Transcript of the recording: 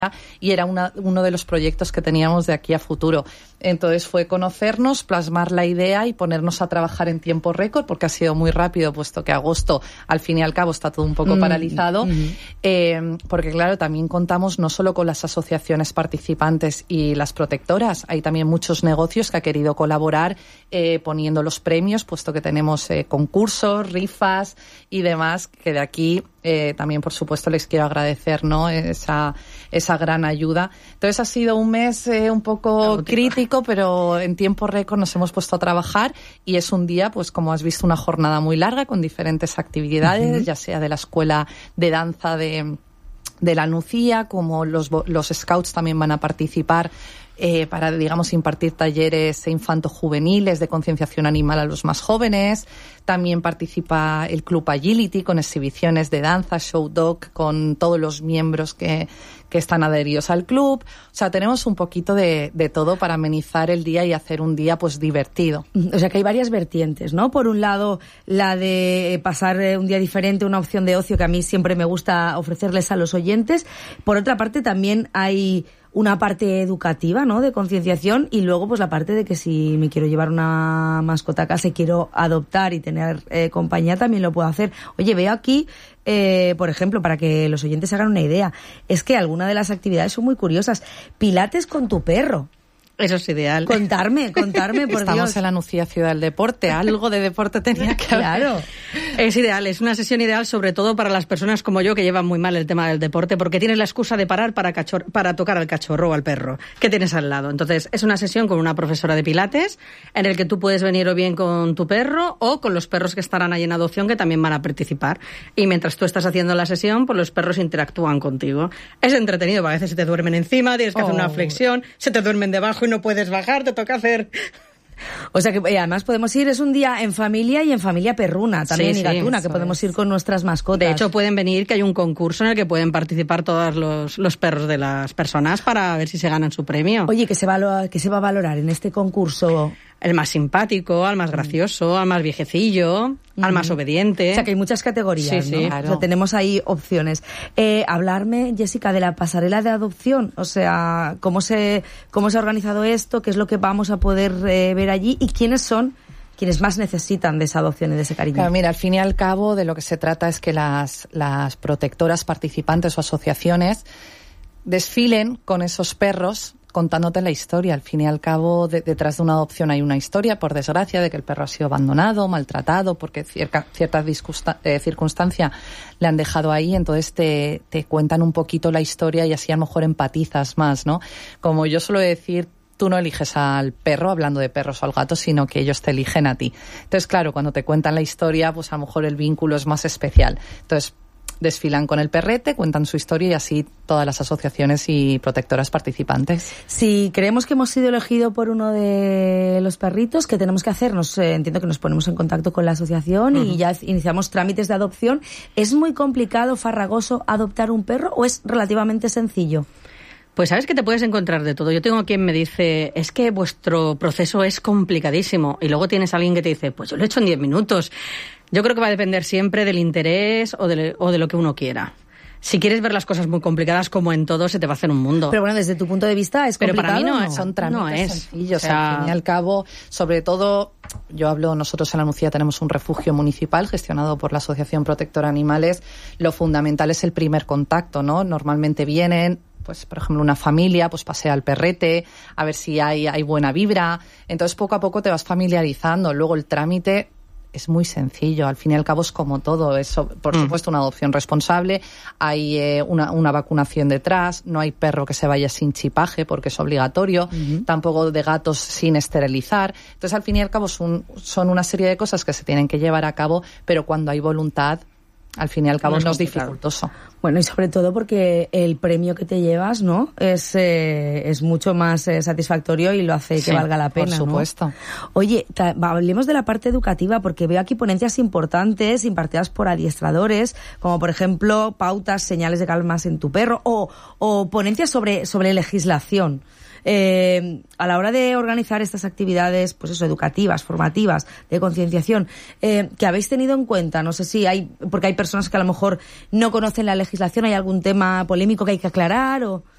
y era uno de los proyectos que teníamos de aquí a futuro. Entonces fue conocernos, plasmar la idea y ponernos a trabajar en tiempo récord, porque ha sido muy rápido, puesto que agosto, al fin y al cabo, está todo un poco paralizado. Porque, claro, también contamos no solo con las asociaciones participantes y las protectoras, hay también muchos negocios que han querido colaborar poniendo los premios, puesto que tenemos concursos, rifas y demás, que de aquí también, por supuesto, les quiero agradecer, ¿no?, esa gran ayuda. Entonces ha sido un mes un poco crítico, pero en tiempo récord nos hemos puesto a trabajar y es un día, pues como has visto, una jornada muy larga con diferentes actividades, ya sea de la escuela de danza de la Nucía, como los scouts también van a participar para, digamos, impartir talleres infanto-juveniles de concienciación animal a los más jóvenes. También participa el Club Agility con exhibiciones de danza, show dog, con todos los miembros que están adheridos al club. O sea, tenemos un poquito de todo para amenizar el día y hacer un día, pues, divertido. O sea, que hay varias vertientes, ¿no? Por un lado, la de pasar un día diferente, una opción de ocio que a mí siempre me gusta ofrecerles a los oyentes. Por otra parte, también hay una parte educativa, ¿no?, de concienciación, y luego pues la parte de que si me quiero llevar una mascota a casa y quiero adoptar y tener compañía, también lo puedo hacer. Oye, veo aquí, por ejemplo, para que los oyentes se hagan una idea, es que algunas de las actividades son muy curiosas. Pilates con tu perro. Eso es ideal. Contarme, por Estamos Dios. en la Nucía Ciudad del Deporte, algo de deporte tenía que haber. Claro. Es ideal, es una sesión ideal sobre todo para las personas como yo que llevan muy mal el tema del deporte, porque tienes la excusa de parar para tocar al cachorro o al perro que tienes al lado. Entonces es una sesión con una profesora de pilates en el que tú puedes venir o bien con tu perro o con los perros que estarán ahí en adopción, que también van a participar. Y mientras tú estás haciendo la sesión, pues los perros interactúan contigo. Es entretenido, porque a veces se te duermen encima, tienes que hacer una flexión, se te duermen debajo y no puedes bajar, te toca hacer. O sea que además podemos ir, es un día en familia y en familia perruna también, y gatuna, que podemos ir con nuestras mascotas. De hecho, pueden venir, que hay un concurso en el que pueden participar todos los perros de las personas para ver si se ganan su premio. Oye, ¿qué se va a valorar en este concurso? El más simpático, al más gracioso, al más viejecillo, al más obediente. O sea, que hay muchas categorías, sí, ¿no? sí, claro. O sea, tenemos ahí opciones. Hablarme, Jessica, de la pasarela de adopción. O sea, ¿cómo se ha organizado esto? ¿Qué es lo que vamos a poder ver allí? ¿Y quiénes son quienes más necesitan de esa adopción y de ese cariño? Claro, mira, al fin y al cabo de lo que se trata es que las protectoras participantes o asociaciones desfilen con esos perros contándote la historia. Al fin y al cabo, detrás de una adopción hay una historia, por desgracia, de que el perro ha sido abandonado, maltratado, porque cierta circunstancia le han dejado ahí. Entonces te cuentan un poquito la historia y así a lo mejor empatizas más, ¿no? Como yo suelo decir, tú no eliges al perro, hablando de perros o al gato, sino que ellos te eligen a ti. Entonces, claro, cuando te cuentan la historia, pues a lo mejor el vínculo es más especial. Entonces, desfilan con el perrete, cuentan su historia y así todas las asociaciones y protectoras participantes. Si creemos que hemos sido elegidos por uno de los perritos, ¿qué tenemos que hacer? Entiendo que nos ponemos en contacto con la asociación y ya iniciamos trámites de adopción. ¿Es muy complicado, farragoso, adoptar un perro o es relativamente sencillo? Pues sabes que te puedes encontrar de todo. Yo tengo quien me dice, es que vuestro proceso es complicadísimo. Y luego tienes a alguien que te dice, pues yo lo he hecho en 10 minutos. Yo creo que va a depender siempre del interés o de lo que uno quiera. Si quieres ver las cosas muy complicadas, como en todo, se te va a hacer un mundo. Pero bueno, desde tu punto de vista, ¿es complicado? Pero para mí no son trámites sencillos. O sea, al fin y al cabo, sobre todo, nosotros en la Nucía tenemos un refugio municipal gestionado por la Asociación Protectora Animales. Lo fundamental es el primer contacto, ¿no? Normalmente vienen, pues, por ejemplo, una familia, pues pasea al perrete, a ver si hay buena vibra. Entonces, poco a poco te vas familiarizando. Luego el trámite es muy sencillo, al fin y al cabo es como todo, es por supuesto una adopción responsable, hay una vacunación detrás, no hay perro que se vaya sin chipaje porque es obligatorio, tampoco de gatos sin esterilizar. Entonces al fin y al cabo son una serie de cosas que se tienen que llevar a cabo, pero cuando hay voluntad, al fin y al cabo no es dificultoso. Bueno, y sobre todo porque el premio que te llevas, ¿no? Es mucho más satisfactorio y lo hace que valga la pena, por supuesto. ¿no? Oye, hablemos de la parte educativa, porque veo aquí ponencias importantes impartidas por adiestradores, como por ejemplo pautas, señales de calmas en tu perro, o ponencias sobre legislación. A la hora de organizar estas actividades, pues eso, educativas, formativas, de concienciación, que habéis tenido en cuenta, no sé si porque hay personas que a lo mejor no conocen la legislación, ¿hay algún tema polémico que hay que aclarar o...?